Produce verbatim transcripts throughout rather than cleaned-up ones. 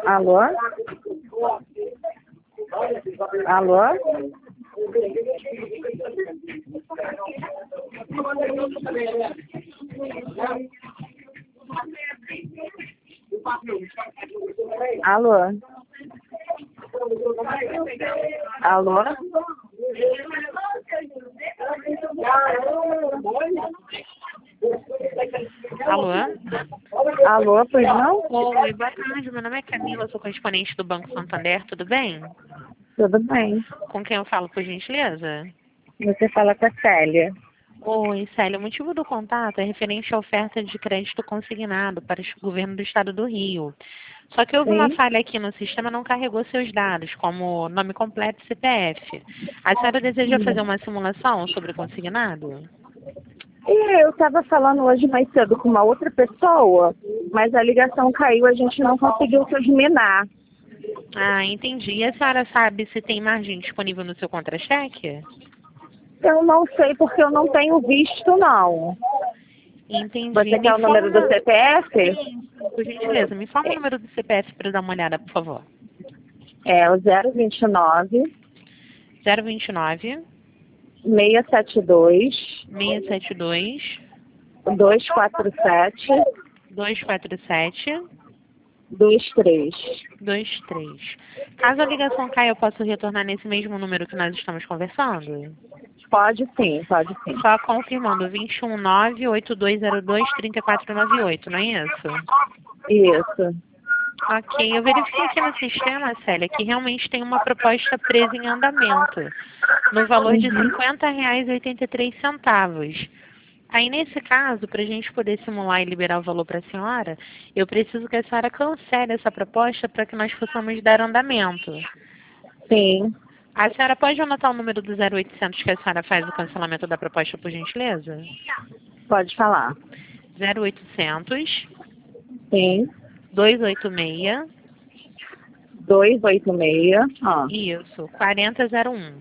Alô? Alô? Alô? Alô? Alô? Alô, pois não? Oi, boa tarde. Meu nome é Camila, sou correspondente do Banco Santander, tudo bem? Tudo bem. Com quem eu falo, por gentileza? Você fala com a Célia. Oi, Célia. O motivo do contato é referente à oferta de crédito consignado para o governo do estado do Rio. Só que houve uma Sim. falha aqui no sistema, não carregou seus dados, como nome completo e C P F. A senhora deseja fazer uma simulação sobre o consignado? E eu estava falando hoje mais cedo com uma outra pessoa, mas a ligação caiu, a gente não conseguiu terminar. Ah, entendi. E a senhora sabe se tem margem disponível no seu contra-cheque? Eu não sei porque eu não tenho visto, não. Entendi. Você Me quer o número do informa... C P F? Sim, por gentileza. Me informa o número do C P F para eu dar uma olhada, por favor. É o zero vinte e nove, zero vinte e nove, seiscentos e setenta e dois, seiscentos e setenta e dois, duzentos e quarenta e sete, duzentos e quarenta e sete, vinte e três. vinte e três. Caso a ligação caia, eu posso retornar nesse mesmo número que nós estamos conversando? Pode sim, pode sim. Só confirmando, vinte e um nove, oito dois zero dois, trinta e quatro noventa e oito, não é isso? Isso. Ok, eu verifiquei aqui no sistema, Célia, que realmente tem uma proposta presa em andamento, no valor de cinquenta reais e oitenta e três centavos. Aí, nesse caso, para a gente poder simular e liberar o valor para a senhora, eu preciso que a senhora cancele essa proposta para que nós possamos dar andamento. Sim. A senhora pode anotar o número do zero oitocentos que a senhora faz o cancelamento da proposta, por gentileza? Pode falar. zero oitocentos, Sim. duzentos e oitenta e seis, duzentos e oitenta e seis. Ah, isso, quarenta zero um.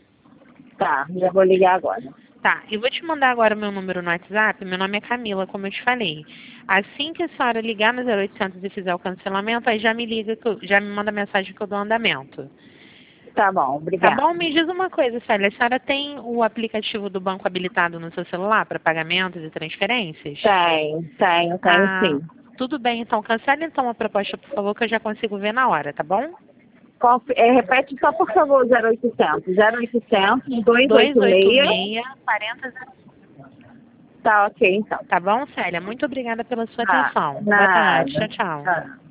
tá. Já vou ligar agora. Tá, eu vou te mandar agora o meu número no WhatsApp. Meu nome é Camila, como eu te falei. Assim que a senhora ligar no zero oitocentos e fizer o cancelamento, aí já me liga, que eu, já me manda mensagem que eu dou andamento. Tá bom, Tá obrigada. bom? Me diz uma coisa, Célia. A senhora tem o aplicativo do banco habilitado no seu celular para pagamentos e transferências? Tenho, tenho, tenho Ah, sim. tudo bem, então. Cancele então a proposta, por favor, que eu já consigo ver na hora, tá bom? Conf- é, repete só, por favor, zero oitocentos. zero oitocentos, duzentos e duzentos e oitenta oitenta e e seis. seis, quarenta zero um. Tá ok, então. Tá bom, Célia? Muito obrigada pela sua Tá. atenção. Boa tarde. Nada. Tchau, tchau. Tá.